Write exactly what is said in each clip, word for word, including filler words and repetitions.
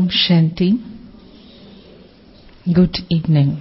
Om Shanti. Good evening.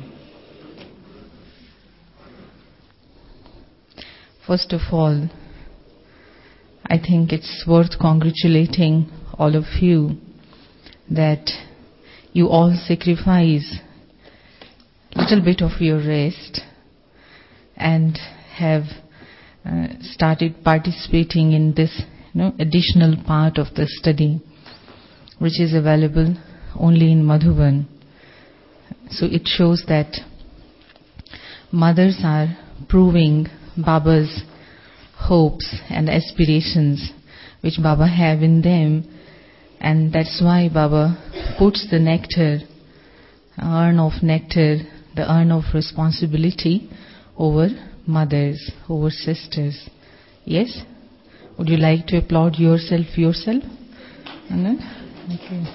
First of all, I think it's worth congratulating all of you that you all sacrifice a little bit of your rest and have uh, started participating in this you know, additional part of the study, which is available only in Madhuban. So it shows that mothers are proving Baba's hopes and aspirations which Baba have in them, and that's why Baba puts the nectar, urn of nectar, the urn of responsibility over mothers, over sisters. Yes? Would you like to applaud yourself yourself? Anand? Okay.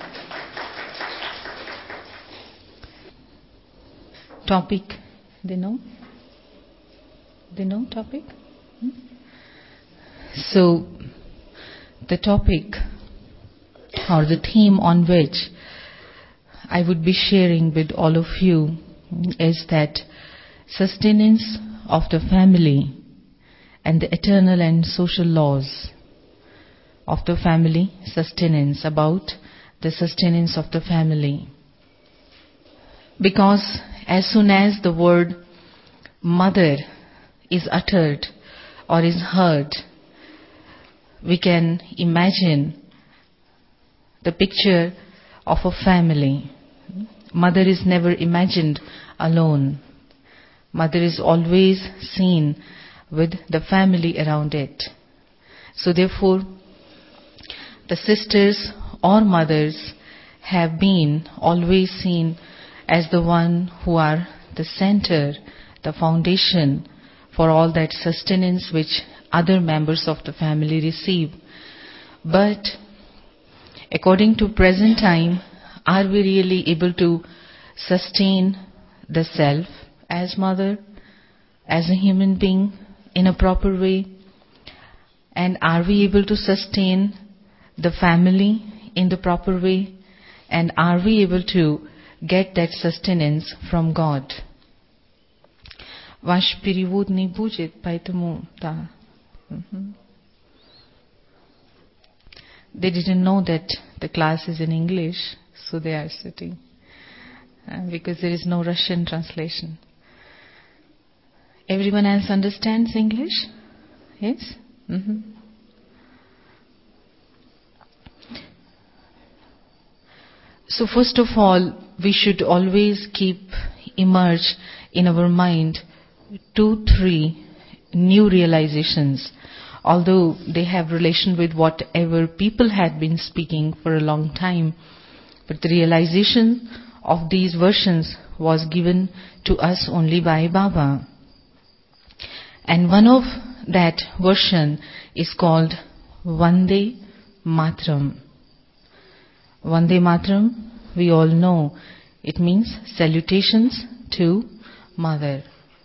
Topic, they know? They know topic? Hmm? So, the topic or the theme on which I would be sharing with all of you is that sustenance of the family and the eternal and social laws of the family sustenance, about the sustenance of the family. Because as soon as the word mother is uttered or is heard, we can imagine the picture of a family. Mother is never imagined alone. Mother is always seen with the family around it. So therefore, the sisters or mothers have been always seen as the one who are the center, the foundation for all that sustenance which other members of the family receive. But according to present time, are we really able to sustain the self as mother, as a human being in a proper way? And are we able to sustain the family in the proper way? And are we able to get that sustenance from God? Ваш перевод не будет, поэтому да. Mm-hmm. They didn't know that the class is in English, so they are sitting. Uh, because there is no Russian translation. Everyone else understands English? Yes? Mm-hmm. So first of all, we should always keep immersed in our mind two, three new realizations, although they have relation with whatever people had been speaking for a long time. But the realization of these versions was given to us only by Baba. And one of that version is called Vande Mataram. Vande Mataram, we all know, it means salutations to Mother.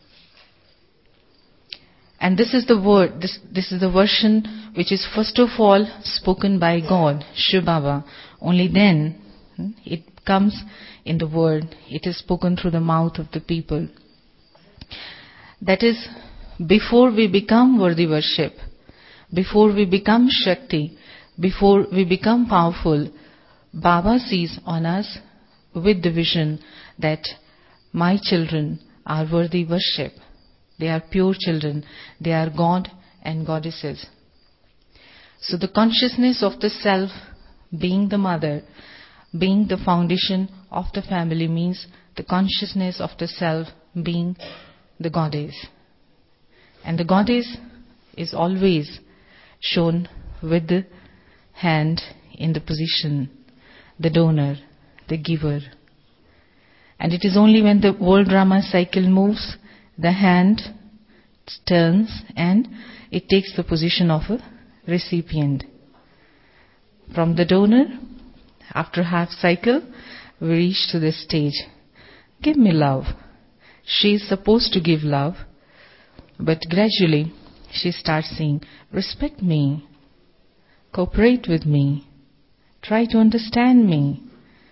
And this is the word, this, this is the version which is first of all spoken by God, Shiv Baba. Only then it comes in the word, it is spoken through the mouth of the people. That is, before we become worthy worship, before we become Shakti, before we become powerful, Baba sees on us with the vision that my children are worthy worship. They are pure children. They are God and goddesses. So the consciousness of the self being the mother, being the foundation of the family, means the consciousness of the self being the goddess. And the goddess is always shown with the hand in the position, the donor, the giver. And it is only when the world drama cycle moves, the hand turns and it takes the position of a recipient. From the donor, after half cycle, we reach to this stage. Give me love. She is supposed to give love, but gradually she starts saying, respect me, cooperate with me, try to understand me.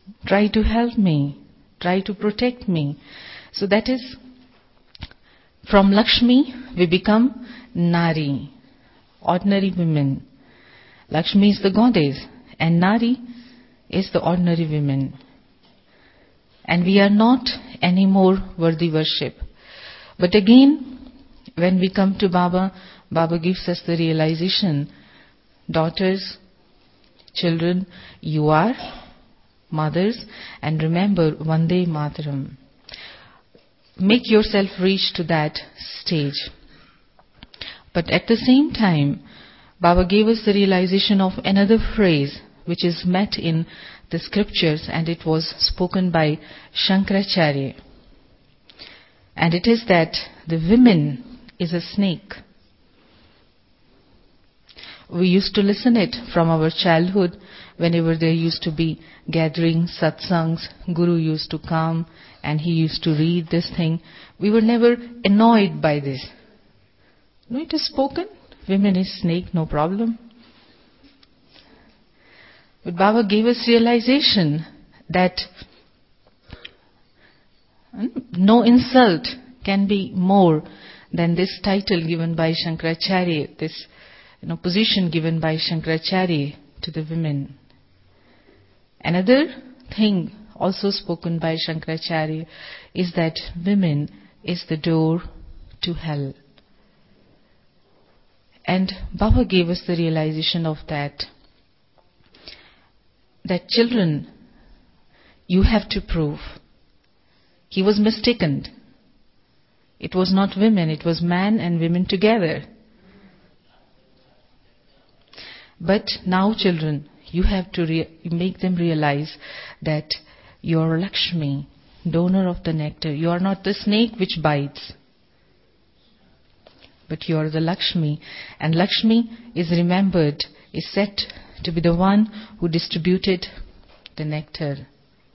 Try to help me. Try to protect me. So that is, from Lakshmi, we become Nari, ordinary women. Lakshmi is the goddess, and Nari is the ordinary women. And we are not anymore worthy worship. But again, when we come to Baba, Baba gives us the realization, daughters, children, you are mothers, and remember, Vande Mataram. Make yourself reach to that stage. But at the same time, Baba gave us the realization of another phrase which is met in the scriptures, and it was spoken by Shankaracharya. And it is that the woman is a snake. We used to listen it from our childhood whenever there used to be gathering, satsangs, Guru used to come and he used to read this thing. We were never annoyed by this. No, it is spoken. Women is snake, no problem. But Baba gave us realization that no insult can be more than this title given by Shankaracharya, this you know, position given by Shankaracharya to the women. Another thing also spoken by Shankaracharya is that women is the door to hell. And Baba gave us the realization of that. That children, you have to prove. He was mistaken. It was not women, it was man and women together. But now children, you have to re- make them realize that you are Lakshmi, donor of the nectar. You are not the snake which bites, but you are the Lakshmi. And Lakshmi is remembered, is said to be the one who distributed the nectar.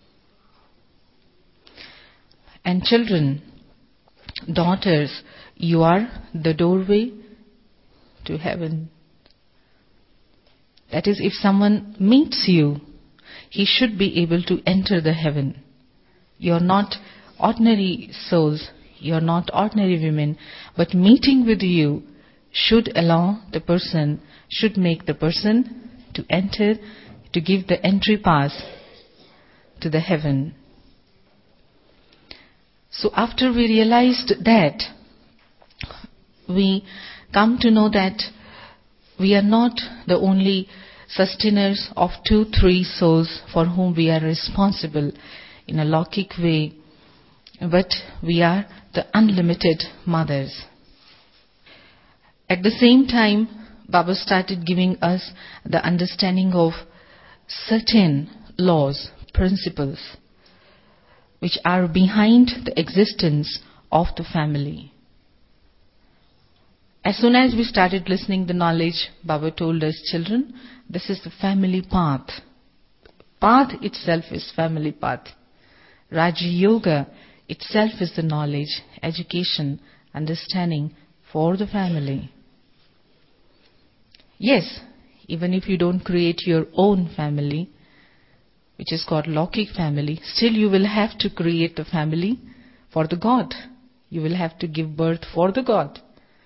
And children, daughters, you are the doorway to heaven. That is, if someone meets you, he should be able to enter the heaven. You are not ordinary souls, you are not ordinary women, but meeting with you should allow the person, should make the person to enter, to give the entry pass to the heaven. So after we realized that, we come to know that we are not the only sustainers of two, three souls for whom we are responsible in a Lokik way, but we are the unlimited mothers. At the same time, Baba started giving us the understanding of certain laws, principles, which are behind the existence of the family. As soon as we started listening the knowledge, Baba told us, children, this is the family path. Path itself is family path. Raja Yoga itself is the knowledge, education, understanding for the family. Yes, even if you don't create your own family, which is called Lokik family, still you will have to create the family for the God. You will have to give birth for the God.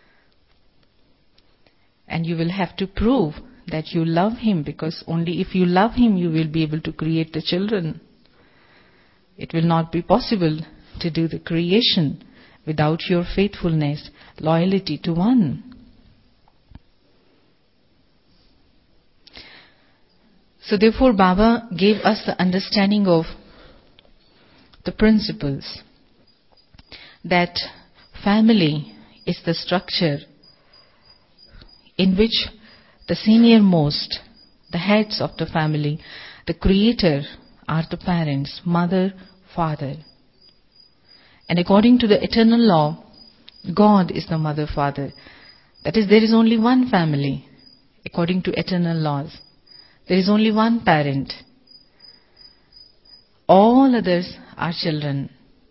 And you will have to prove that you love Him, because only if you love Him you will be able to create the children. It will not be possible to do the creation without your faithfulness, loyalty to one. So therefore Baba gave us the understanding of the principles, that family is the structure in which the senior most, the heads of the family, the creator are the parents, mother, father. And according to the eternal law, God is the mother, father. That is, there is only one family, according to eternal laws. There is only one parent. All others are children.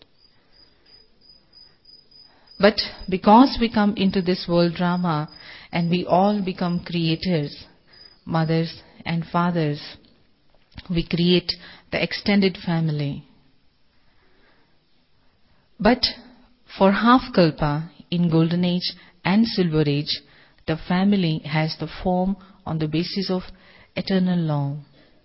But because we come into this world drama and we all become creators, mothers and fathers, we create the extended family. But for half kalpa, in golden age and silver age, the family has the form on the basis of eternal law.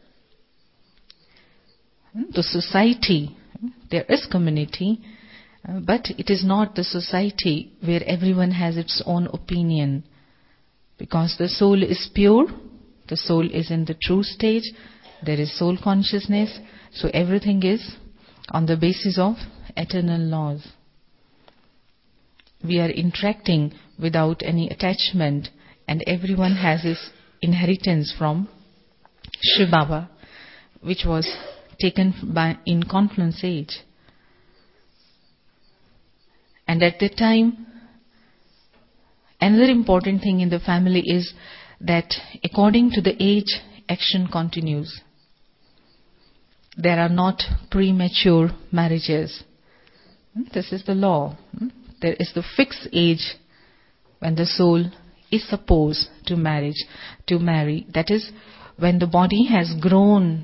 The society, there is community, uh, but it is not the society where everyone has its own opinion. Because the soul is pure, the soul is in the true stage, there is soul consciousness, so everything is on the basis of eternal laws. We are interacting without any attachment, and everyone has his inheritance from Shiv Baba, which was taken by in Confluence age. And at that time, another important thing in the family is that according to the age, action continues. There are not premature marriages. This is the law. There is the fixed age when the soul is supposed to marriage, to marry. That is when the body has grown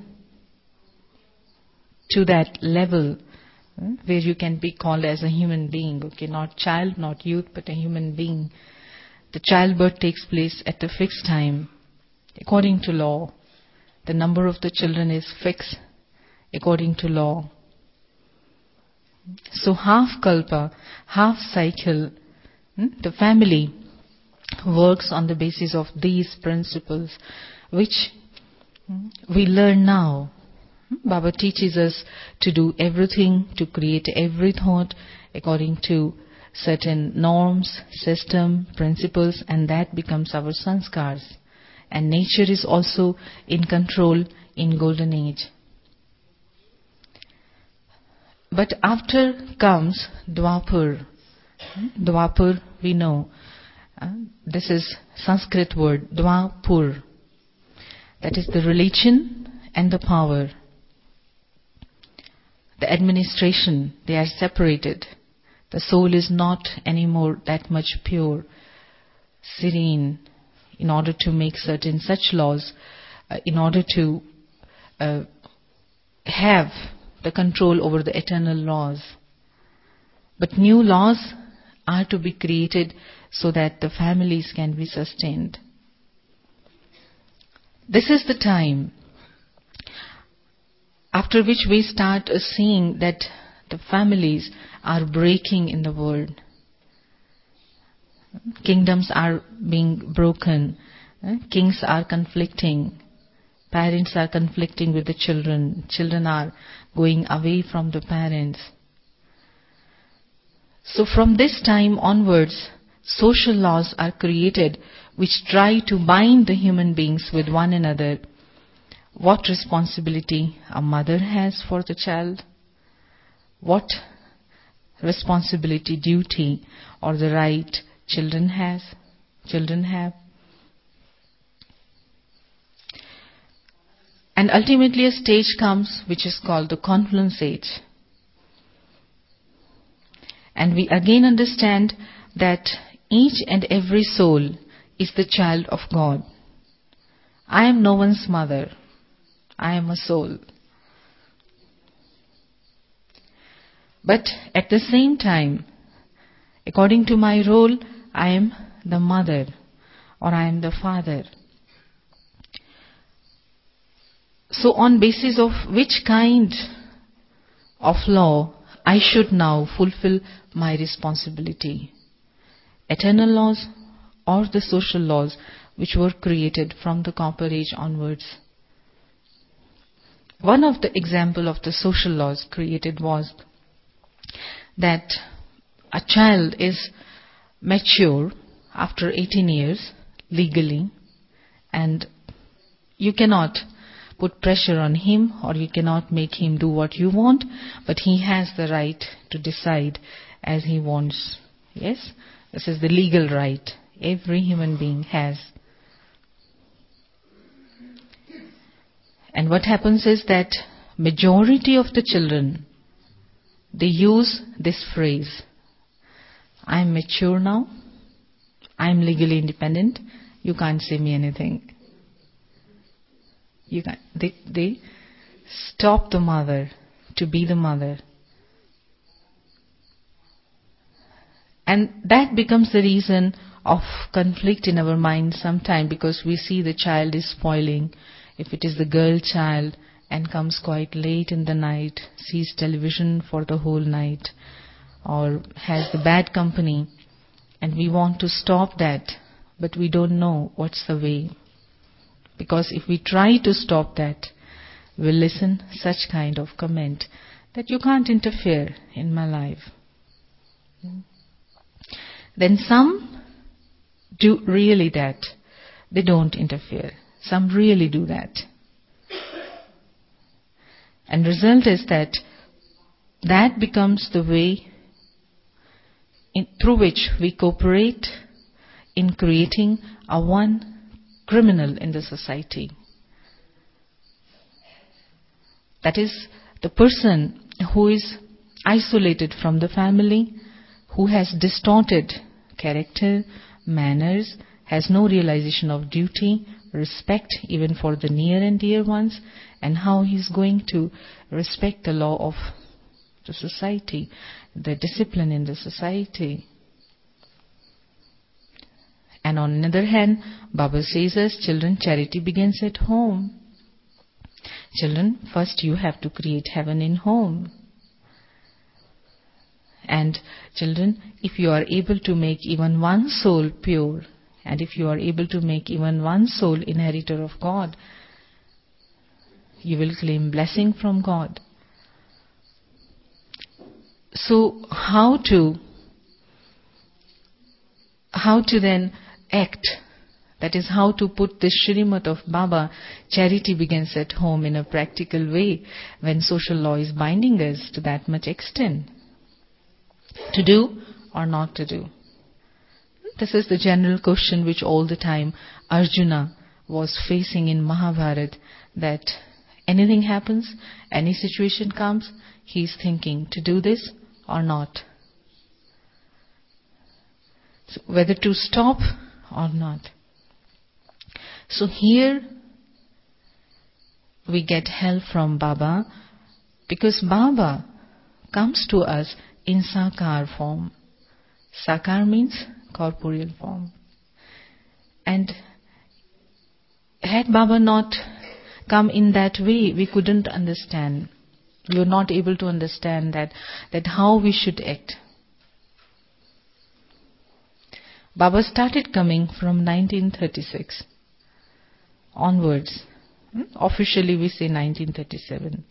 to that level where you can be called as a human being. Okay, not child, not youth, but a human being. The childbirth takes place at the fixed time. According to law, the number of the children is fixed according to law. So half kalpa, half cycle, the family works on the basis of these principles, which we learn now. Baba teaches us to do everything, to create every thought according to certain norms, system, principles, and that becomes our sanskars. And nature is also in control in golden age. But after comes Dwapar. Dwapar, we know. Uh, this is Sanskrit word, Dwapur. That is the religion and the power. The administration, they are separated. The soul is not anymore that much pure, serene, in order to make certain such laws, uh, in order to uh, have the control over the eternal laws. But new laws are to be created so that the families can be sustained. This is the time after which we start seeing that the families are breaking in the world. Kingdoms are being broken. Kings are conflicting. Parents are conflicting with the children. Children are going away from the parents. So from this time onwards, social laws are created which try to bind the human beings with one another. What responsibility a mother has for the child, what responsibility, duty, or the right children has, children have. And ultimately a stage comes which is called the confluence age. And we again understand that each and every soul is the child of God. I am no one's mother. I am a soul. But at the same time, according to my role, I am the mother or I am the father. So on basis of which kind of law I should now fulfill my responsibility? Eternal laws or the social laws which were created from the Copper Age onwards? One of the example of the social laws created was that a child is mature after eighteen years legally, and you cannot put pressure on him or you cannot make him do what you want, but he has the right to decide as he wants. Yes, this is the legal right every human being has. And what happens is that majority of the children, they use this phrase, I am mature now, I am legally independent, you can't say me anything. You can't, they, they stop the mother to be the mother. And that becomes the reason of conflict in our mind sometime, because we see the child is spoiling. If it is the girl child and comes quite late in the night, sees television for the whole night, or has the bad company, and we want to stop that, but we don't know what's the way. Because if we try to stop that, we'll listen such kind of comment that you can't interfere in my life. Then some do really that. They don't interfere. Some really do that. And result is that that becomes the way in, through which we cooperate in creating a one criminal in the society. That is the person who is isolated from the family, who has distorted character, manners, has no realization of duty, respect even for the near and dear ones, and how he is going to respect the law of the society, the discipline in the society. And on the other hand, Baba says us, children, charity begins at home. Children, first you have to create heaven in home. And children, if you are able to make even one soul pure, and if you are able to make even one soul inheritor of God, you will claim blessing from God. So how to how to then act? That is, how to put this Shrimad of Baba, charity begins at home, in a practical way, when social law is binding us to that much extent. To do or not to do? This is the general question which all the time Arjuna was facing in Mahabharata, that anything happens, any situation comes, he is thinking to do this or not. So whether to stop or not. So here we get help from Baba, because Baba comes to us in Sakar form. Sakar means corporeal form. And had Baba not come in that way, we couldn't understand. We were not able to understand that, that how we should act. Baba started coming from nineteen thirty-six onwards. Hmm? Officially we say nineteen thirty-seven.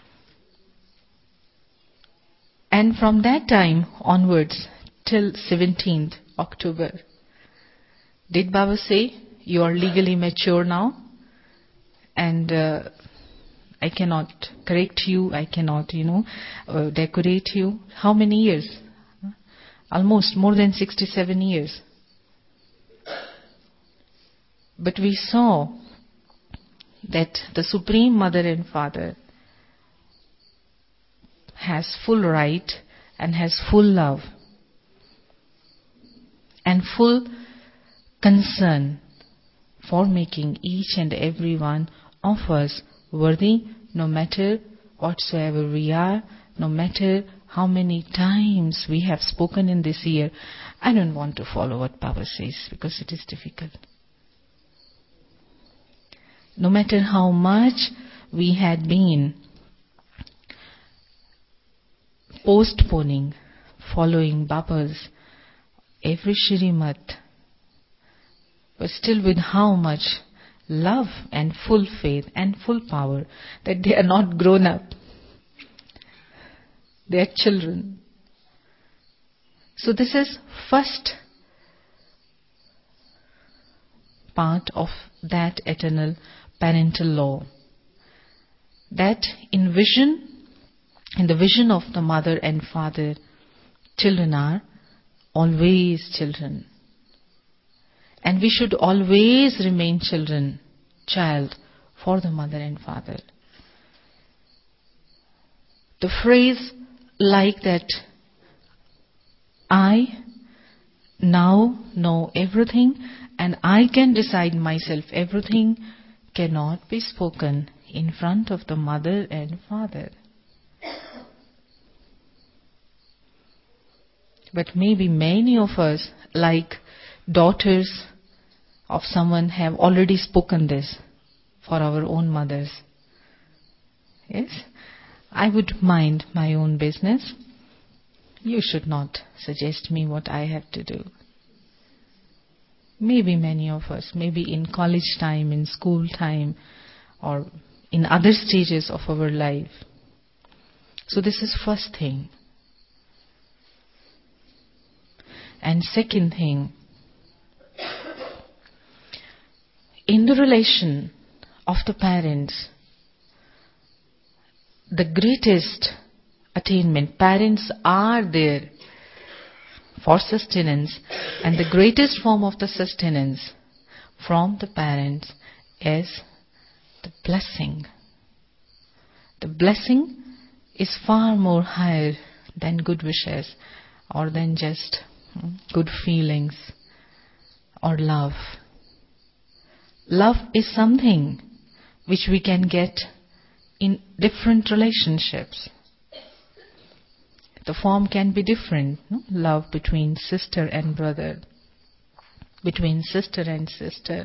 And from that time onwards till seventeenth October, did Baba say, you are legally mature now and uh, I cannot correct you, I cannot, you know, uh, decorate you? How many years? Almost more than sixty-seven years. But we saw that the Supreme Mother and Father has full right and has full love and full concern for making each and every one of us worthy, no matter whatsoever we are, no matter how many times we have spoken in this year. I don't want to follow what Baba says because it is difficult. No matter how much we had been postponing following Baba's every Shrimad, but still with how much love and full faith and full power that they are not grown up. They are children. So this is first part of that eternal parental law. That in vision, in the vision of the mother and father, children are always children. And we should always remain children, child, for the mother and father. The phrase like that, I now know everything and I can decide myself everything, cannot be spoken in front of the mother and father. But maybe many of us, like daughters of someone, have already spoken this for our own mothers. Yes? I would mind my own business. You should not suggest me what I have to do. Maybe many of us, maybe in college time, in school time, or in other stages of our life. So this is first thing. And second thing, in the relation of the parents, the greatest attainment, parents are there for sustenance, and the greatest form of the sustenance from the parents is the blessing. The blessing is far more higher than good wishes or than just good feelings or love. Love is something which we can get in different relationships. The form can be different. No? Love between sister and brother, between sister and sister.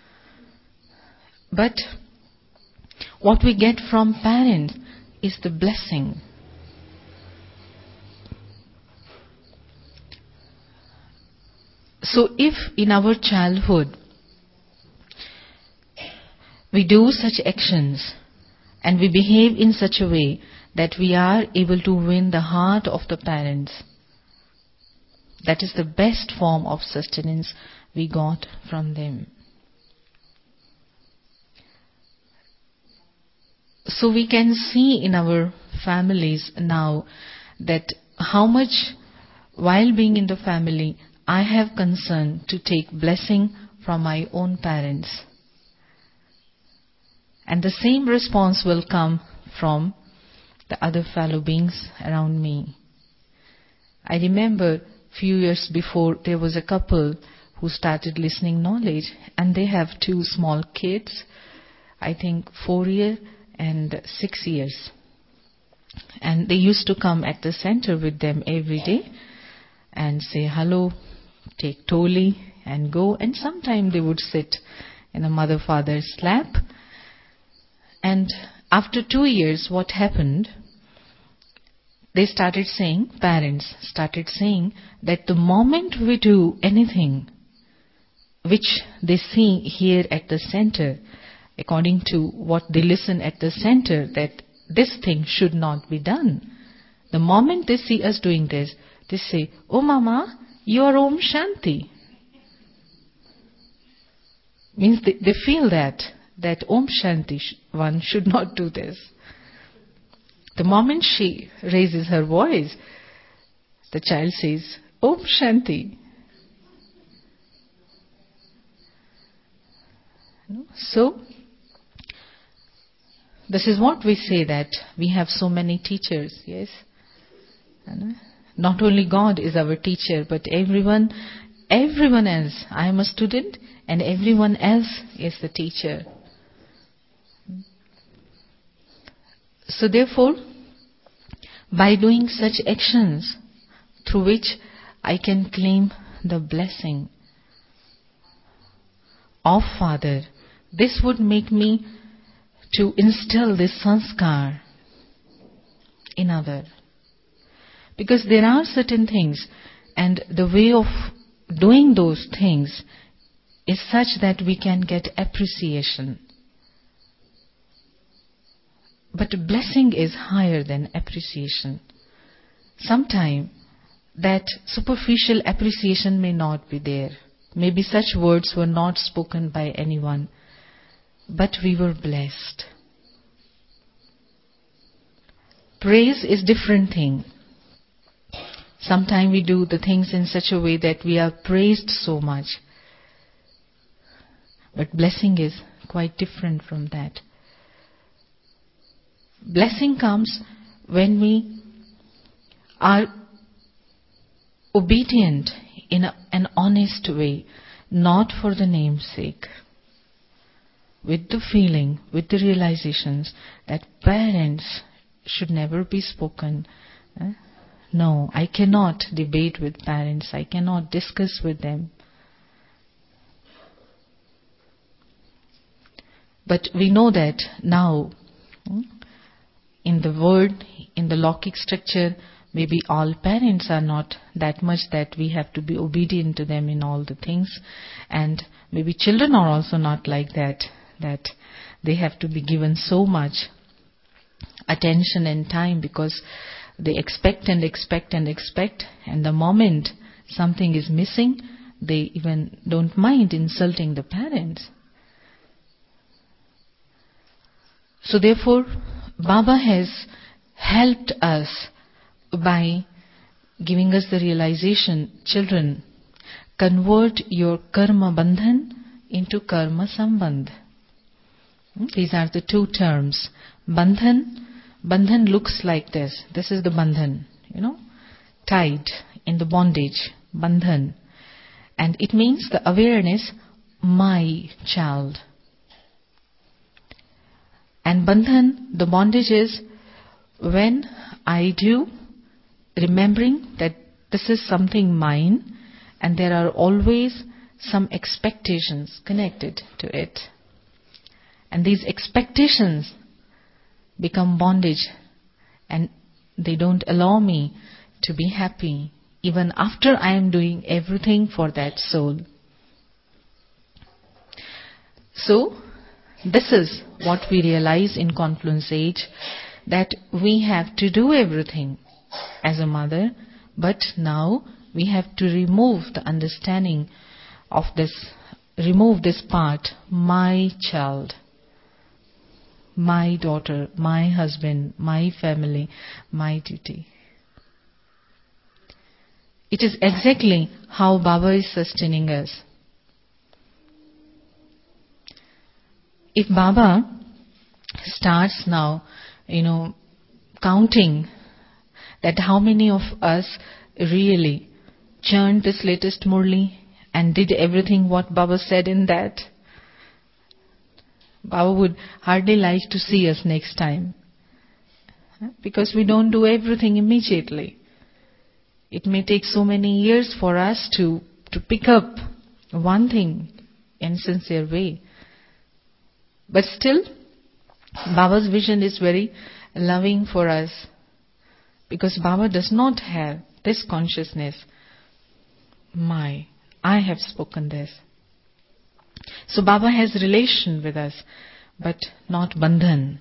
But what we get from parents is the blessing. So if in our childhood we do such actions and we behave in such a way that we are able to win the heart of the parents, that is the best form of sustenance we got from them. So we can see in our families now that how much, while being in the family, I have concern to take blessing from my own parents. And the same response will come from the other fellow beings around me. I remember few years before there was a couple who started listening knowledge, and they have two small kids, I think four years and six years. And they used to come at the center with them every day and say hello, take toli and go, and sometimes they would sit in a mother-father's lap. And after two years, what happened? They started saying, parents started saying that the moment we do anything which they see here at the center, according to what they listen at the center, that this thing should not be done. The moment they see us doing this, they say, "Oh Mama, you are Om Shanti." Means they, they feel that, that Om Shanti, one should not do this. The moment she raises her voice, the child says, "Om Shanti." So, this is what we say, that we have so many teachers, yes? Not only God is our teacher, but everyone, everyone else. I am a student and everyone else is the teacher. So therefore, by doing such actions through which I can claim the blessing of Father, this would make me to instill this sanskar in other. Because there are certain things, and the way of doing those things is such that we can get appreciation. But blessing is higher than appreciation. Sometimes that superficial appreciation may not be there. Maybe such words were not spoken by anyone, but we were blessed. Praise is different thing. Sometimes we do the things in such a way that we are praised so much. But blessing is quite different from that. Blessing comes when we are obedient in a, an honest way, not for the name's sake, with the feeling, with the realizations that parents should never be spoken. Eh? No, I cannot debate with parents. I cannot discuss with them. But we know that now, in the world, in the Lokik structure, maybe all parents are not that much that we have to be obedient to them in all the things. And maybe children are also not like that, that they have to be given so much attention and time, because they expect and expect and expect, and the moment something is missing, they even don't mind insulting the parents. So therefore, Baba has helped us by giving us the realization, children, convert your karma bandhan into karma sambandh. These are the two terms. Bandhan, bandhan looks like this. This is the bandhan, you know, tied in the bondage, bandhan. And it means the awareness, my child. And bandhan, the bondage is when I do, remembering that this is something mine, and there are always some expectations connected to it. And these expectations become bondage, and they don't allow me to be happy even after I am doing everything for that soul. So, this is what we realize in Confluence Age, that we have to do everything as a mother, but now we have to remove the understanding of this, remove this part, my child, my daughter, my husband, my family, my duty. It is exactly how Baba is sustaining us. If Baba starts now, you know, counting that how many of us really churned this latest Murli and did everything what Baba said in that, Baba would hardly like to see us next time. Because we don't do everything immediately. It may take so many years for us to, to pick up one thing in sincere way. But still, Baba's vision is very loving for us, because Baba does not have this consciousness, my, I have spoken this. So Baba has relation with us, but not bandhan.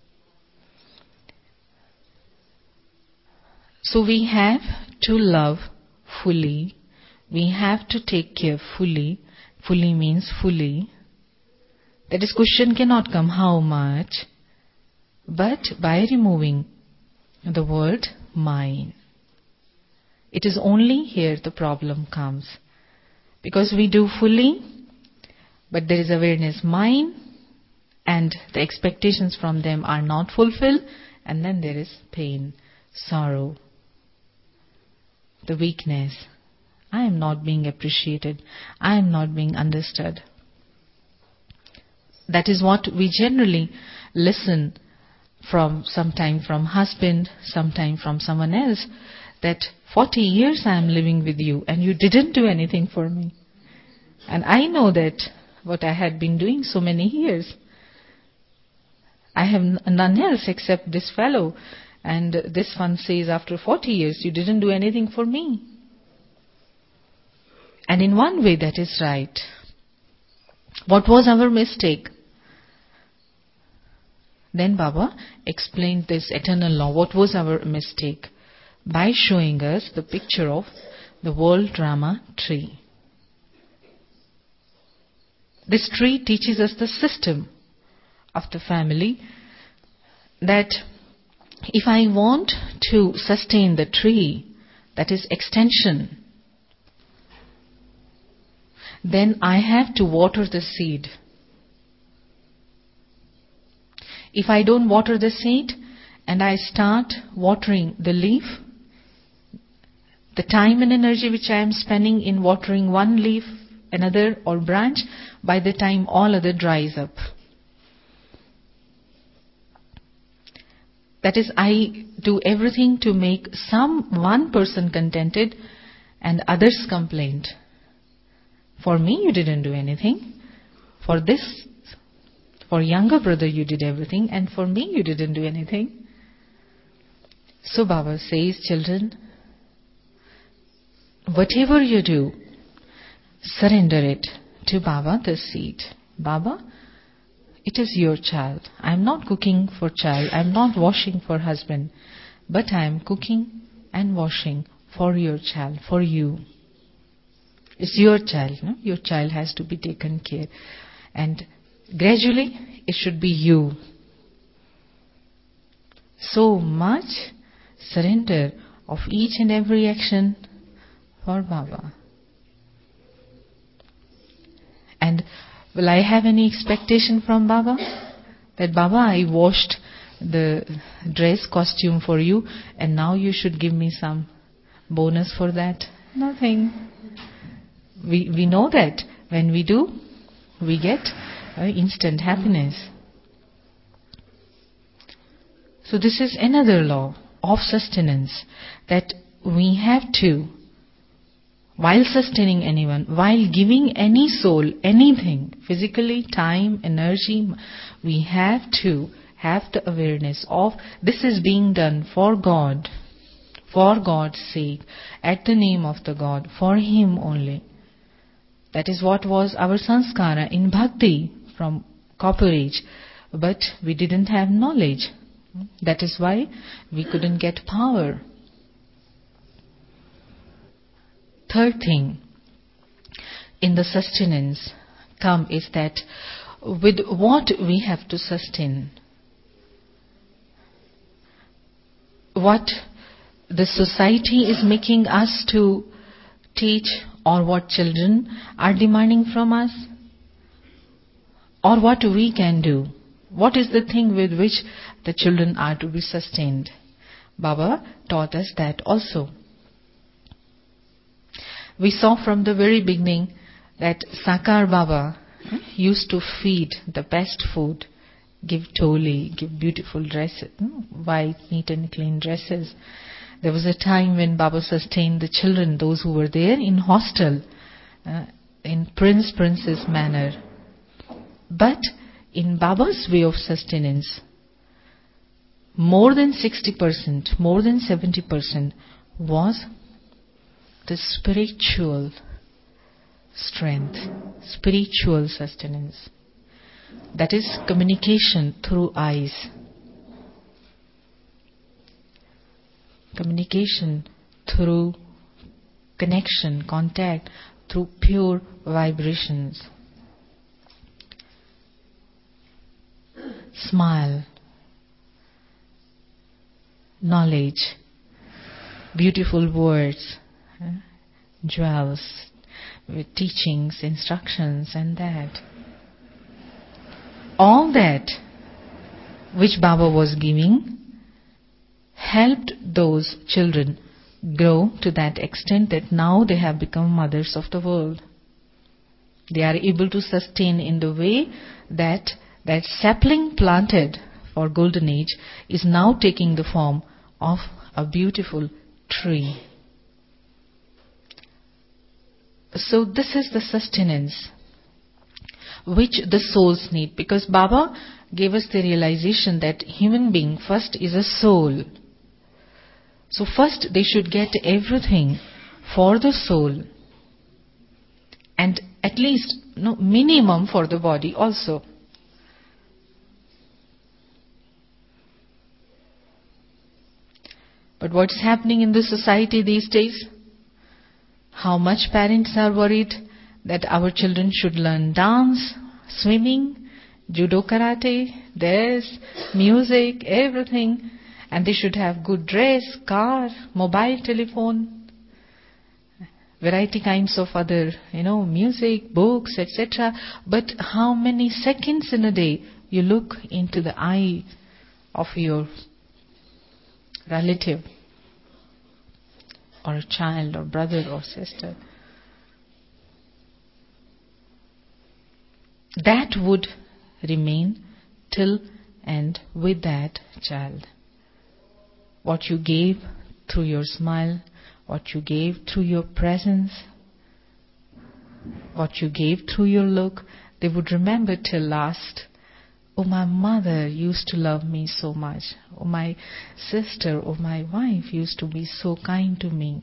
So we have to love fully, we have to take care fully. Fully means fully. That is, question cannot come how much, but by removing the word mine. It is only here the problem comes. Because we do fully, but there is awareness mine, and the expectations from them are not fulfilled, and then there is pain, sorrow, the weakness. I am not being appreciated. I am not being understood. That is what we generally listen from, sometime from husband, sometime from someone else, that forty years I am living with you and you didn't do anything for me. And I know that what I had been doing so many years. I have none else except this fellow. And this one says, after forty years, you didn't do anything for me. And in one way that is right. What was our mistake? Then Baba explained this eternal law. What was our mistake? By showing us the picture of the world drama tree. This tree teaches us the system of the family, that if I want to sustain the tree, that is extension, then I have to water the seed. If I don't water the seed and I start watering the leaf, the time and energy which I am spending in watering one leaf, another or branch, by the time all other dries up. That is, I do everything to make some one person contented and others complained. For me, you didn't do anything. For this, for younger brother, you did everything, and for me, you didn't do anything. So Baba says, children, whatever you do, surrender it to Baba, the seed. Baba, it is your child. I am not cooking for child. I am not washing for husband. But I am cooking and washing for your child, for you. It's your child. No? Your child has to be taken care. And gradually, it should be you. So much surrender of each and every action for Baba. And will I have any expectation from Baba? That Baba, I washed the dress costume for you and now you should give me some bonus for that? Nothing. We we know that when we do, we get uh, instant happiness. So this is another law of sustenance, that we have to, while sustaining anyone, while giving any soul anything, physically, time, energy, we have to have the awareness of this is being done for God, for God's sake, at the name of the God, for Him only. That is what was our sanskara in bhakti from copper age. But we didn't have knowledge. That is why we couldn't get power. Third thing in the sustenance come is that with what we have to sustain, what the society is making us to teach, or what children are demanding from us, or what we can do. What is the thing with which the children are to be sustained? Baba taught us that also. We saw from the very beginning that Sakar Baba used to feed the best food, give toli, give beautiful dresses, white, neat and clean dresses. There was a time when Baba sustained the children, those who were there in hostel, uh, in prince princess manner. But in Baba's way of sustenance, more than sixty percent, more than seventy percent was the spiritual strength, spiritual sustenance. That is communication through eyes. Communication through connection, contact, through pure vibrations. Smile, knowledge, beautiful words, jewels, with teachings, instructions and that. All that which Baba was giving helped those children grow to that extent that now they have become mothers of the world. They are able to sustain in the way that that sapling planted for golden age is now taking the form of a beautiful tree. So this is the sustenance which the souls need, because Baba gave us the realization that human being first is a soul. So first they should get everything for the soul, and at least no minimum for the body also. But what is happening in the society these days? How much parents are worried that our children should learn dance, swimming, judo, karate, dance, music, everything. And they should have good dress, car, mobile telephone, variety kinds of other, you know, music, books, et cetera. But how many seconds in a day you look into the eye of your relative or a child or brother or sister? That would remain till and with that child. what you gave through your smile, what you gave through your presence, what you gave through your look, they would remember till last. Oh, my mother used to love me so much. Oh, my sister or my wife used to be so kind to me.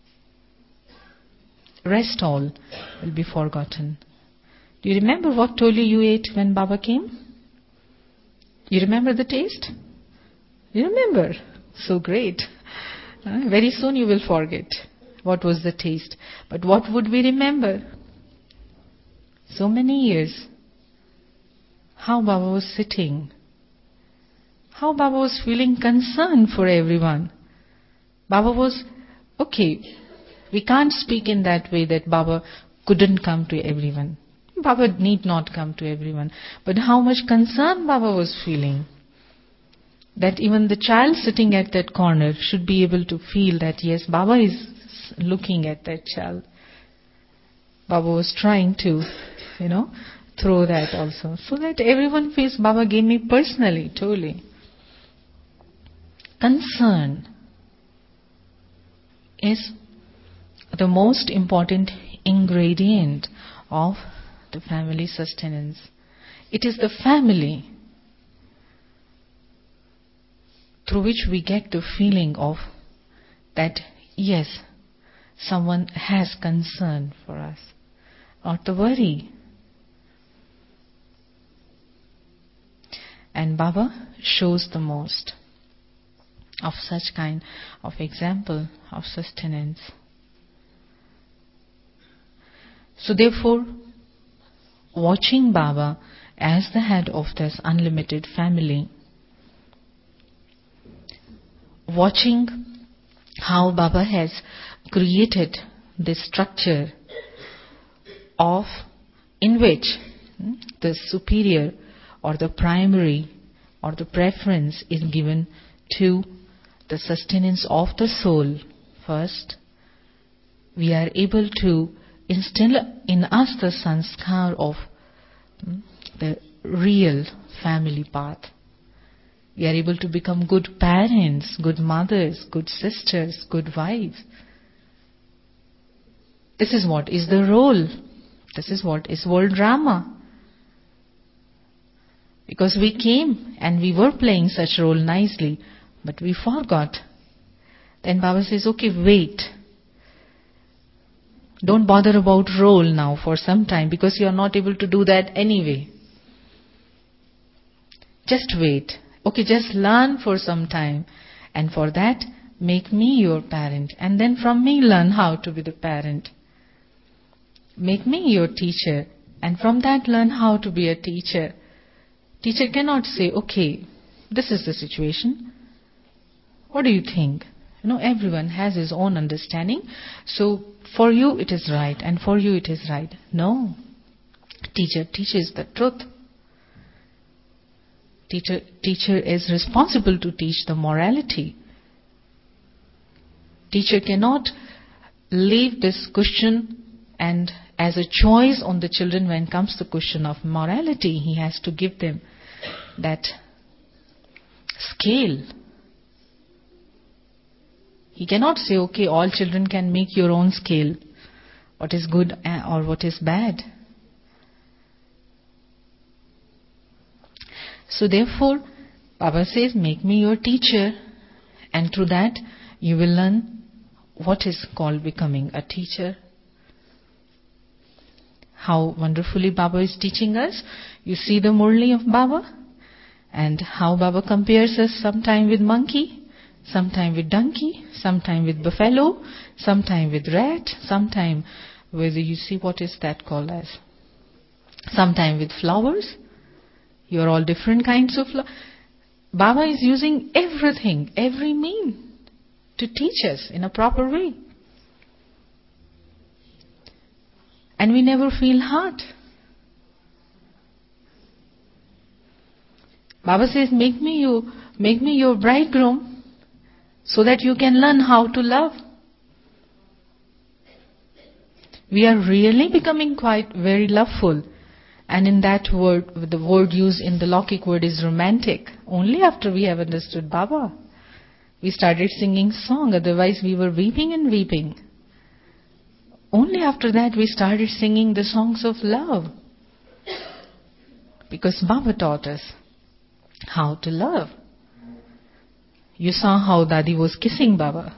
Rest all will be forgotten. Do you remember what toli you ate when Baba came? You remember the taste? You remember? So great. Uh, very soon you will forget what was the taste. But what would we remember? So many years. How Baba was sitting. How Baba was feeling concern for everyone. Baba was, okay, we can't speak in that way that Baba couldn't come to everyone. Baba need not come to everyone. But how much concern Baba was feeling. That even the child sitting at that corner should be able to feel that yes, Baba is looking at that child. Baba was trying to, you know, throw that also. So that everyone feels Baba gave me personally, totally. Concern is the most important ingredient of the family sustenance. It is the family through which we get the feeling of that, yes, someone has concern for us, not the worry. And Baba shows the most of such kind of example of sustenance. So therefore, watching Baba as the head of this unlimited family, watching how Baba has created this structure of in which hmm, the superior or the primary or the preference is given to the sustenance of the soul first, we are able to instill in us the sanskar of hmm, the real family path. We are able to become good parents, good mothers, good sisters, good wives. This is what is the role. This is what is world drama. Because we came and we were playing such role nicely, but we forgot. Then Baba says, okay, wait. Don't bother about role now for some time because you are not able to do that anyway. Just wait. Okay, just learn for some time. And for that, make me your parent. And then from me learn how to be the parent. Make me your teacher. And from that learn how to be a teacher. Teacher cannot say, okay, this is the situation. What do you think? You know, everyone has his own understanding. So for you it is right and for you it is right. No. Teacher teaches the truth. Teacher, teacher is responsible to teach the morality. Teacher cannot leave this question and as a choice on the children when it comes to the question of morality. He has to give them that scale. He cannot say, okay, all children can make your own scale. What is good or what is bad. So therefore, Baba says, make me your teacher. And through that, you will learn what is called becoming a teacher. How wonderfully Baba is teaching us. You see the Murli of Baba. And how Baba compares us sometime with monkey, sometime with donkey, sometime with buffalo, sometime with rat, sometime with, you see what is that called as? Sometime with flowers. You are all different kinds of flowers. Baba is using everything, every mean to teach us in a proper way. And we never feel hurt. Baba says, make me you, make me your bridegroom so that you can learn how to love. We are really becoming quite very loveful. And in that word, the word used in the Lokik word is romantic. Only after we have understood Baba. we started singing song. Otherwise we were weeping and weeping. Only after that we started singing the songs of love. Because Baba taught us how to love. You saw how Dadi was kissing Baba.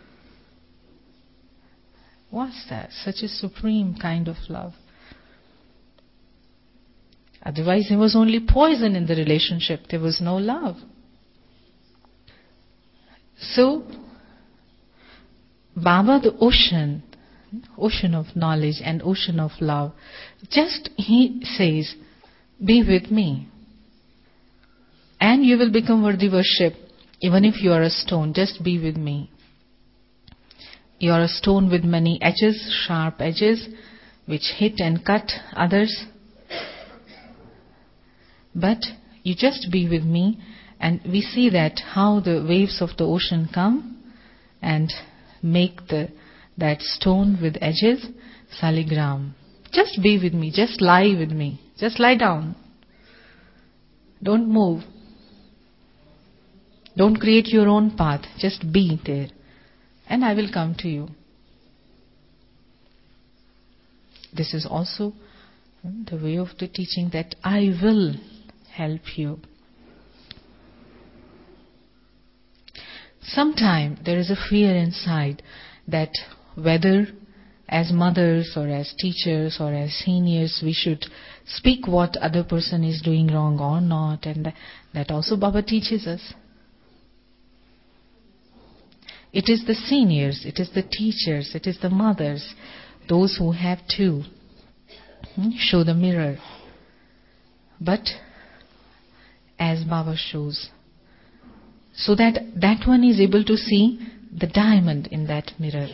What's that? Such a supreme kind of love. Otherwise there was only poison in the relationship. There was no love. So, Baba, the ocean, ocean of knowledge and ocean of love, just he says, be with me. And you will become worthy worship, even if you are a stone, just be with me. You are a stone with many edges, sharp edges, which hit and cut others. But you just be with me, and we see that how the waves of the ocean come and make the that stone with edges saligram. Just be with me, just lie with me, just lie down. Don't move. Don't create your own path, just be there. And I will come to you. This is also the way of the teaching, that I will help you. Sometimes there is a fear inside that whether as mothers or as teachers or as seniors we should speak what other person is doing wrong or not, and that also Baba teaches us. It is the seniors, it is the teachers, it is the mothers, those who have to show the mirror. But as Baba shows, so that that one is able to see the diamond in that mirror.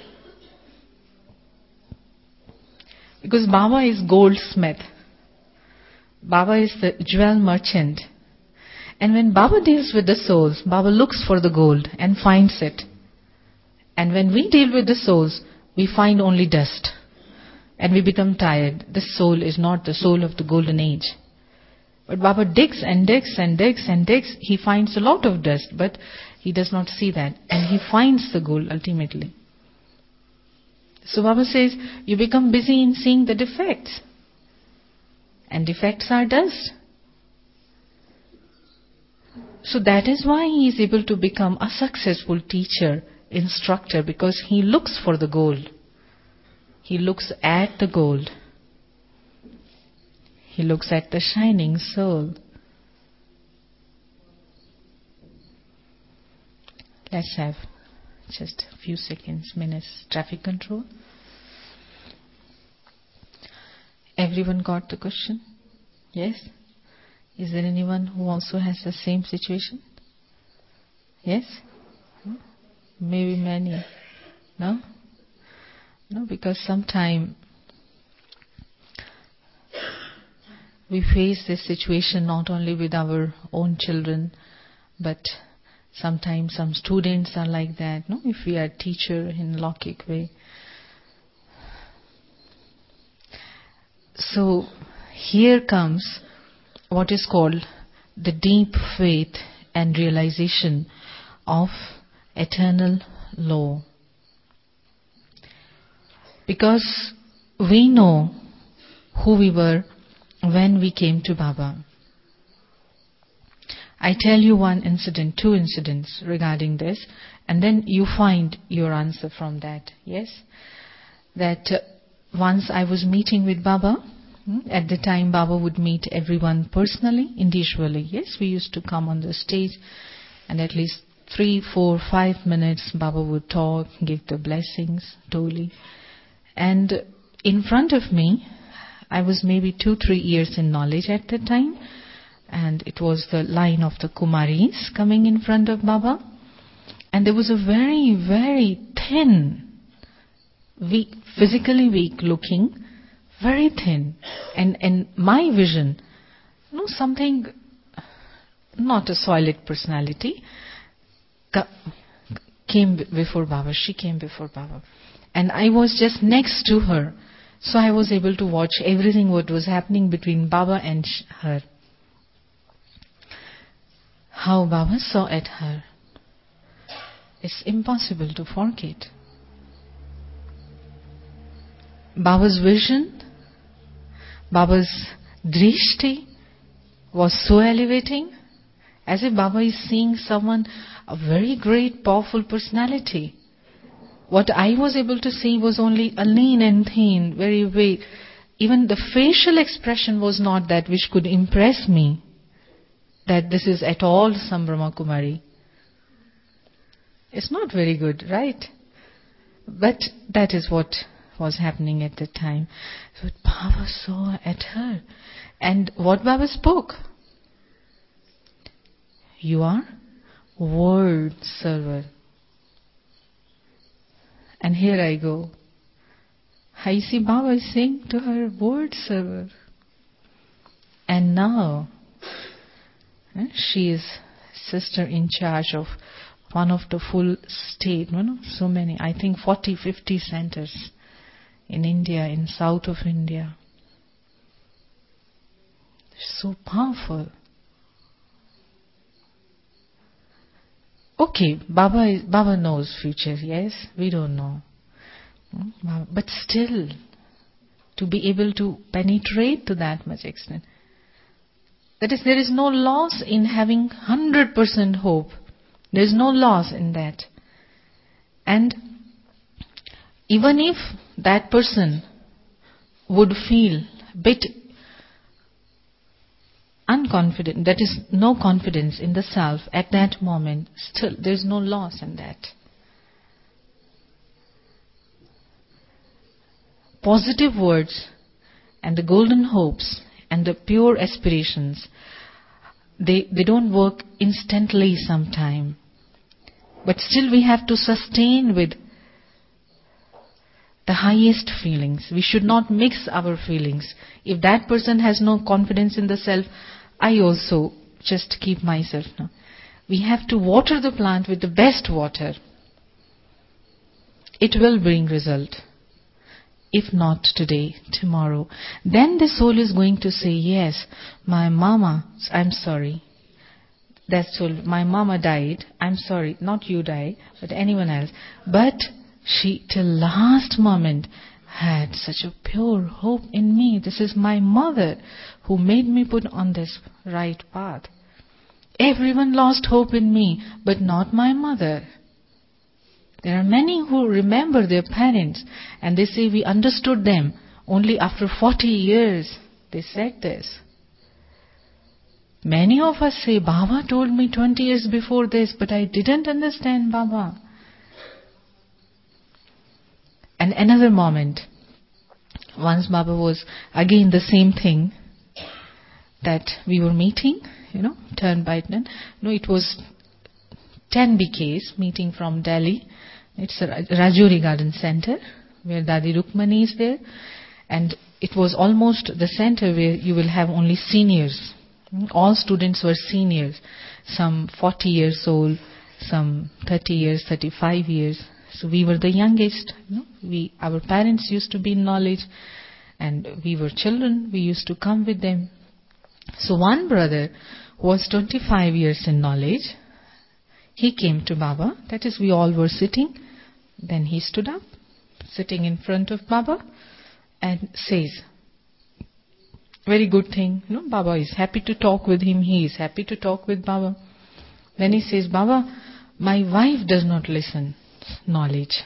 Because Baba is goldsmith. Baba is the jewel merchant. And when Baba deals with the souls, Baba looks for the gold and finds it. And when we deal with the souls, we find only dust. And we become tired. This soul is not the soul of the golden age. But Baba digs and digs and digs and digs. He finds a lot of dust, but he does not see that. And he finds the gold ultimately. So Baba says, you become busy in seeing the defects. And defects are dust. So that is why he is able to become a successful teacher, instructor, because he looks for the gold. He looks at the gold. He looks at the shining soul. Let's have just a few seconds, minutes, traffic control. Everyone got the question? Yes? Is there anyone who also has the same situation? Yes? Maybe many. No? No, because sometimes we face this situation not only with our own children, but sometimes some students are like that. No, if we are teacher in Lokik way. So here comes what is called the deep faith and realization of eternal law. Because we know who we were when we came to Baba. I tell you one incident, two incidents regarding this, and then you find your answer from that. Yes? That uh, once I was meeting with Baba. At the time Baba would meet everyone personally, individually. Yes, we used to come on the stage and at least three, four, five minutes Baba would talk, give the blessings, Doli. And in front of me, I was maybe two, three years in knowledge at that time, and it was the line of the Kumaris coming in front of Baba. And there was a very, very thin, weak, physically weak looking, very thin, and and my vision, you know, something, not a solid personality, came before Baba. She came before Baba, and I was just next to her, so I was able to watch everything what was happening between Baba and her. How Baba saw at her, It's impossible to forget. Baba's vision, Baba's drishti was so elevating, as if Baba is seeing someone, a very great, powerful personality. What I was able to see was only a lean and thin, very weak. Even the facial expression was not that which could impress me that this is at all some Brahma Kumari. It's not very good, right? But that is what was happening at the time. So Baba saw at her. And what Baba spoke? You are word server. And here I go. I see Baba is saying to her, word server. And now, eh, she is sister in charge of one of the full state, you know, so many, I think forty, fifty centers in India, in south of India. So powerful. Okay, Baba is, Baba knows future, yes, we don't know. But still, to be able to penetrate to that much extent. That is, there is no loss in having one hundred percent hope. There is no loss in that. And even if that person would feel a bit unconfident, that is, no confidence in the self at that moment, still there is no loss in that. Positive words and the golden hopes and the pure aspirations, they, they don't work instantly sometime. But still we have to sustain with the highest feelings. We should not mix our feelings. If that person has no confidence in the self, I also just keep myself. No. We have to water the plant with the best water. It will bring result. If not today, tomorrow. Then the soul is going to say, yes, my mama, I'm sorry. That's all. My mama died. I'm sorry. Not you died, but anyone else. But she, till last moment, had such a pure hope in me. This is my mother who made me put on this right path. Everyone lost hope in me, but not my mother. There are many who remember their parents and they say we understood them only after forty years. They said this. Many of us say, Baba told me twenty years before this, but I didn't understand Baba. And another moment, once Baba was again the same thing, that we were meeting, you know, turn by turn. No, it was ten B Ks meeting from Delhi. It's a Rajouri Garden Center where Dadi Rukmani is there, and it was almost the center where you will have only seniors. All students were seniors, some forty years old, some thirty years, thirty-five years. So we were the youngest. You know? We, our parents used to be in knowledge, and we were children. We used to come with them. So one brother was twenty-five years in knowledge. He came to Baba. That is, we all were sitting. Then he stood up, sitting in front of Baba, and says, very good thing. You know, Baba is happy to talk with him. He is happy to talk with Baba. Then he says, Baba, my wife does not listen. Knowledge.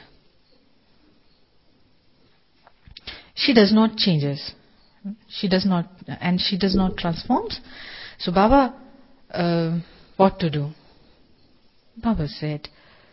She does not changes. She does not, and she does not transforms. So Baba, uh, what to do? Baba said,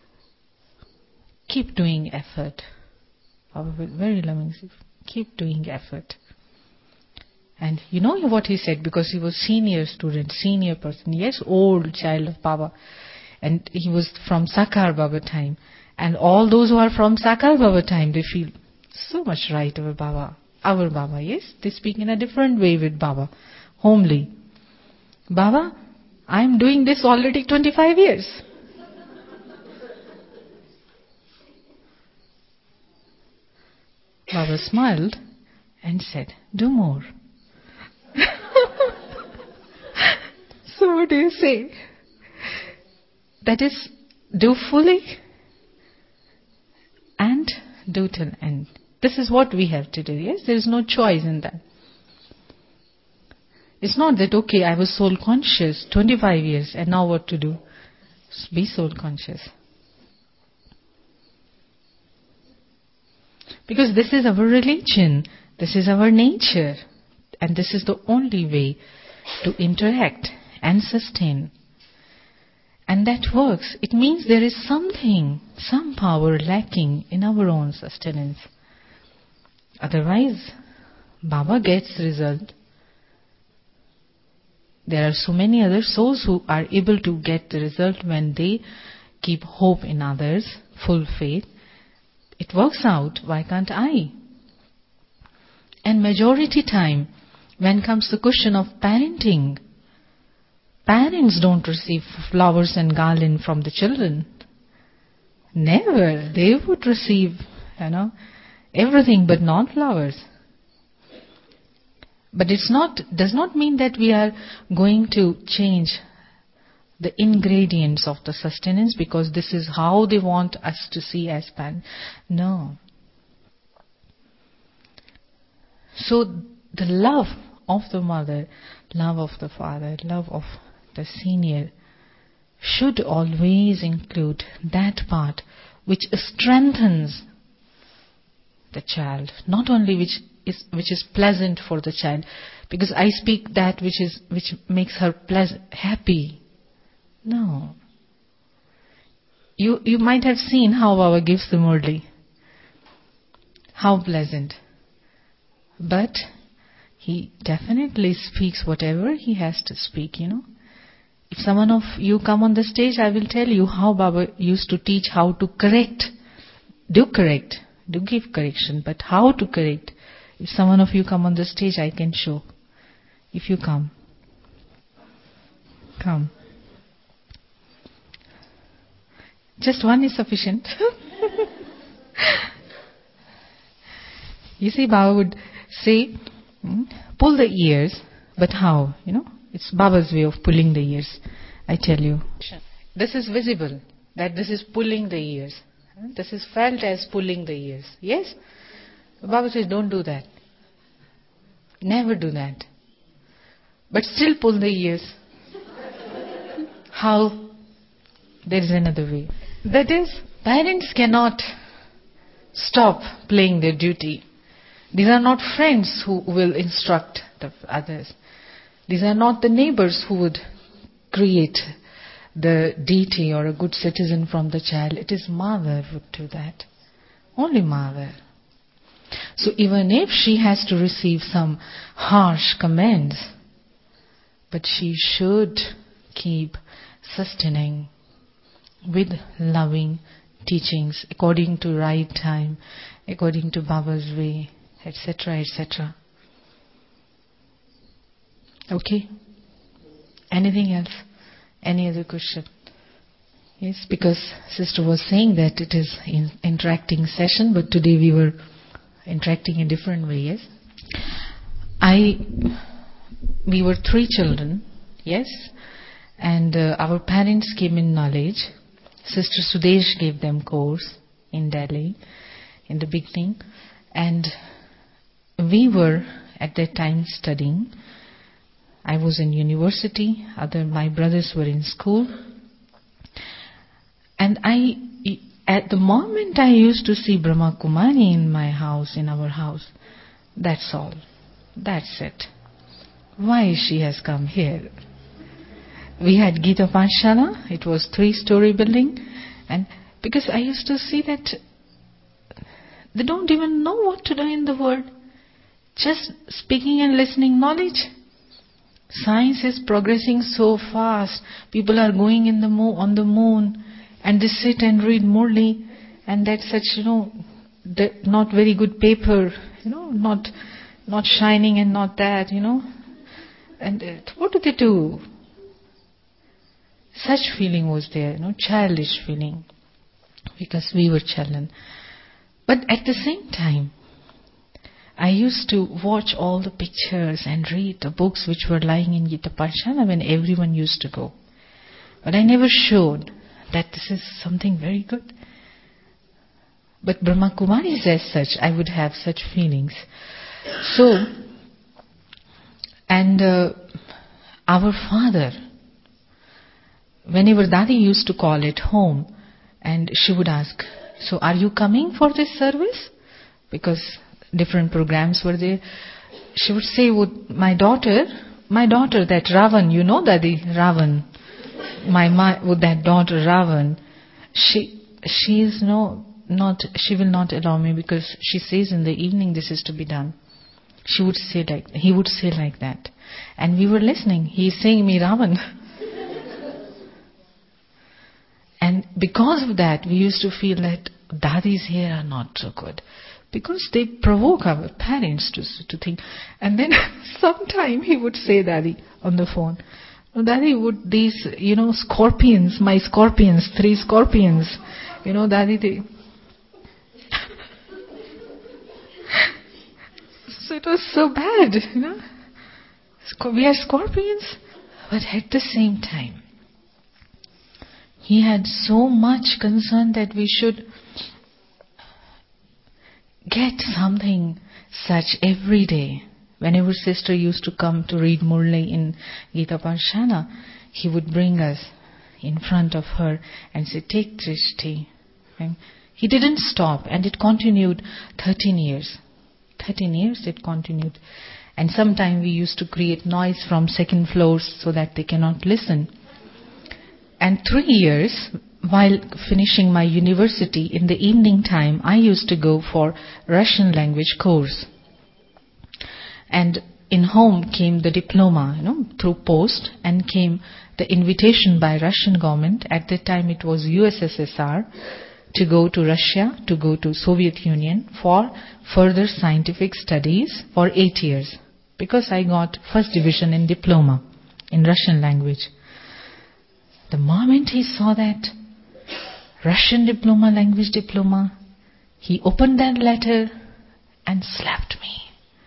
keep doing effort. Baba very loving, keep doing effort. And you know what he said, because he was senior student, senior person, yes, old child of Baba. And he was from Sakar Baba time. And all those who are from Sakar Baba time, they feel so much right over Baba. Our Baba, yes? They speak in a different way with Baba. Homely. Baba, I am doing this already twenty-five years. Baba smiled and said, do more. So what do you say? That is, do fully do till end. This is what we have to do, yes? There is no choice in that. It's not that, okay, I was soul conscious twenty-five years and now what to do? Be soul conscious. Because this is our religion, this is our nature, and this is the only way to interact and sustain. And that works. It means there is something, some power lacking in our own sustenance. Otherwise, Baba gets result. There are so many other souls who are able to get the result when they keep hope in others, full faith. It works out, why can't I? And majority time, when comes the question of parenting, parents don't receive flowers and garland from the children. Never. They would receive, you know, everything but not flowers. But it's not, does not mean that we are going to change the ingredients of the sustenance because this is how they want us to see as parents. No. So the love of the mother, love of the father, love of the senior should always include that part which strengthens the child, not only which is which is pleasant for the child, because I speak that which is which makes her pleasant, happy. No. You you might have seen how Baba gives the Murli. How pleasant. But he definitely speaks whatever he has to speak, you know. If someone of you come on the stage, I will tell you how Baba used to teach how to correct. Do correct. Do give correction. But how to correct? If someone of you come on the stage, I can show. If you come. Come. Just one is sufficient. You see, Baba would say, hmm, pull the ears, but how? You know, it's Baba's way of pulling the ears. I tell you. This is visible, that this is pulling the ears. This is felt as pulling the ears. Yes? Baba says, don't do that. Never do that. But still pull the ears. How? There is another way. That is, parents cannot stop playing their duty. These are not friends who will instruct the others. These are not the neighbors who would create the deity or a good citizen from the child. It is mother who would do that. Only mother. So even if she has to receive some harsh commands, but she should keep sustaining with loving teachings according to right time, according to Baba's way, et cetera, et cetera. Okay? Anything else? Any other question? Yes, because sister was saying that it is an interacting session, but today we were interacting in a different way, yes? I, we were three children, yes? And uh, our parents came in knowledge. Sister Sudesh gave them course in Delhi in the beginning. And we were at that time studying. I was in university, other my brothers were in school. And I, at the moment I used to see Brahma Kumari in my house, in our house, that's all. That's it. Why she has come here? We had Gita Pathshala, it was three-story building, and because I used to see that they don't even know what to do in the world. Just speaking and listening knowledge. Science is progressing so fast. People are going in the moon, on the moon, and they sit and read Murli, and that's such, you know, not very good paper, you know, not not shining and not that, you know. And uh, what do they do? Such feeling was there, you know, childish feeling, because we were children. But at the same time, I used to watch all the pictures and read the books which were lying in Gita Pathshala when everyone used to go. But I never showed that this is something very good. But Brahma Kumaris as such, I would have such feelings. So, and uh, our father, whenever Dadi used to call at home, and she would ask, so are you coming for this service? Because different programs were there. She would say, would my daughter, my daughter, that Ravan, you know Dadi, Ravan, my, my with that daughter Ravan, she she is no not she will not allow me because she says in the evening this is to be done. She would say like he would say like that, and we were listening. He is saying me Ravan, and because of that we used to feel that Dadis here are not so good. Because they provoke our parents to to think. And then sometime he would say, Daddy, on the phone, Daddy, would these, you know, scorpions, my scorpions, three scorpions, you know, Daddy, they... So it was so bad, you know. We are scorpions. But at the same time, he had so much concern that we should get something such every day. Whenever sister used to come to read Murli in Gita Parshana, he would bring us in front of her and say, take Drishti. He didn't stop, and it continued thirteen years. thirteen years it continued. And sometimes we used to create noise from second floors so that they cannot listen. And three years, while finishing my university, in the evening time, I used to go for Russian language course. And in home came the diploma, you know, through post, and came the invitation by Russian government. At that time it was U S S S R, to go to Russia, to go to Soviet Union for further scientific studies for eight years. Because I got first division in diploma in Russian language. The moment he saw that Russian diploma, language diploma, he opened that letter and slapped me.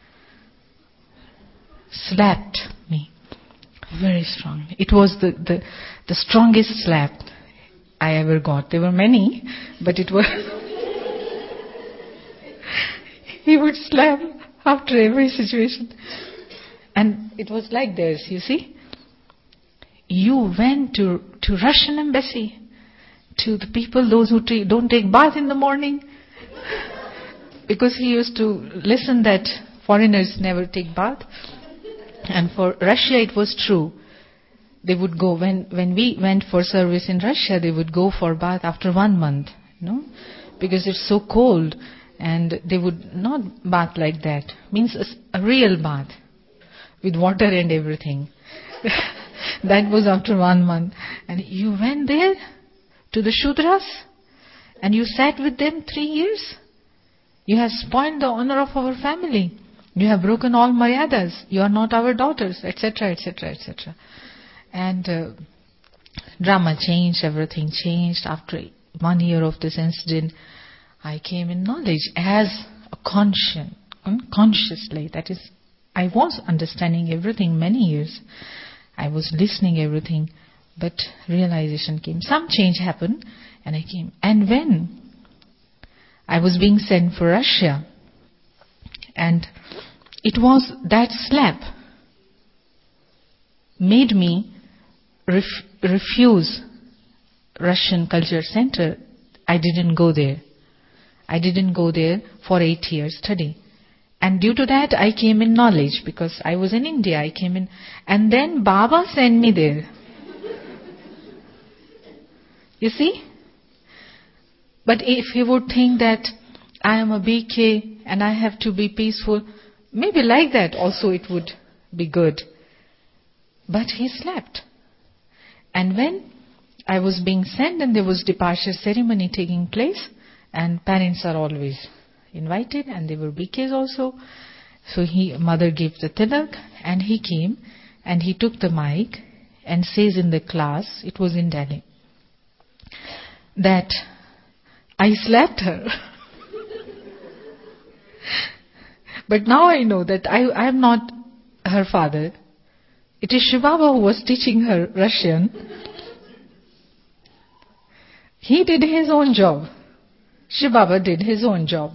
Slapped me very strongly. It was the, the, the strongest slap I ever got. There were many, but it was... he would slap after every situation. And it was like this, you see. You went to, to Russian embassy, to the people, those who t- don't take bath in the morning. Because he used to listen that foreigners never take bath. And for Russia it was true. They would go, when, when we went for service in Russia, they would go for bath after one month, you know, because it's so cold, and they would not bath like that. Means a, a real bath with water and everything. That was after one month. And you went there to the Shudras and you sat with them three years. You have spoiled the honor of our family. You have broken all maryadas. You are not our daughters, et cetera, et cetera, et cetera. And uh, drama changed, everything changed. After one year of this incident, I came in knowledge as a conscious, unconsciously. That is, I was understanding everything many years. I was listening everything, but realization came. Some change happened, and I came. And when I was being sent for Russia, and it was that slap made me ref- refuse Russian Culture Center. I didn't go there. I didn't go there for eight years study. And due to that, I came in knowledge, because I was in India. I came in, and then Baba sent me there. You see? But if he would think that I am a B K and I have to be peaceful, maybe like that also it would be good. But he slept. And when I was being sent and there was departure ceremony taking place, and parents are always invited, and they were B Ks also. So he, mother gave the tilak, and he came and he took the mic and says in the class, it was in Delhi, that I slapped her. But now I know that I, I am not her father. It is Shiv Baba who was teaching her Russian. He did his own job. Shiv Baba did his own job.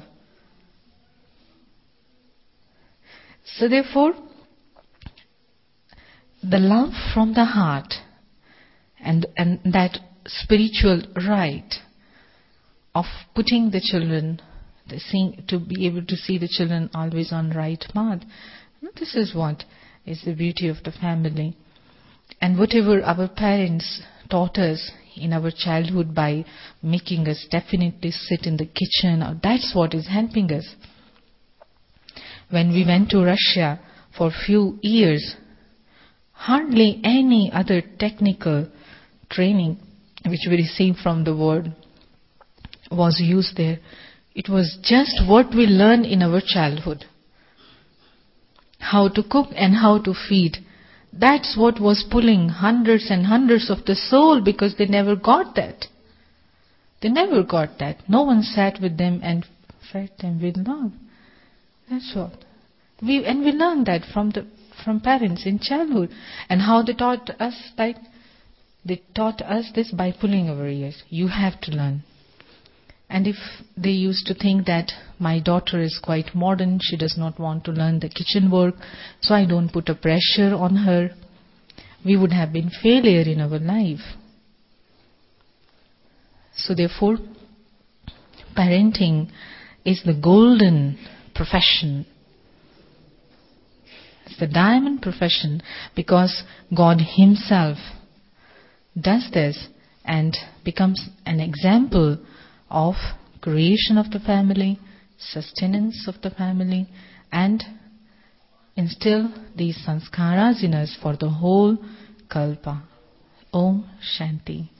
So therefore, the love from the heart and, and that spiritual right of putting the children, the seeing, to be able to see the children always on right path, this is what is the beauty of the family. And whatever our parents taught us in our childhood by making us definitely sit in the kitchen, that's what is helping us. When we went to Russia for a few years, hardly any other technical training which we received from the world was used there. It was just what we learned in our childhood. How to cook and how to feed. That's what was pulling hundreds and hundreds of the soul, because they never got that. They never got that. No one sat with them and fed them with love. That's what. We and we learned that from the from parents in childhood. And how they taught us, like they taught us this by pulling our ears. You have to learn. And if they used to think that my daughter is quite modern, she does not want to learn the kitchen work, so I don't put a pressure on her, we would have been failure in our life. So therefore, parenting is the golden profession. It's the diamond profession, because God Himself does this and becomes an example of creation of the family, sustenance of the family, and instill these sanskaras in us for the whole kalpa. Om Shanti.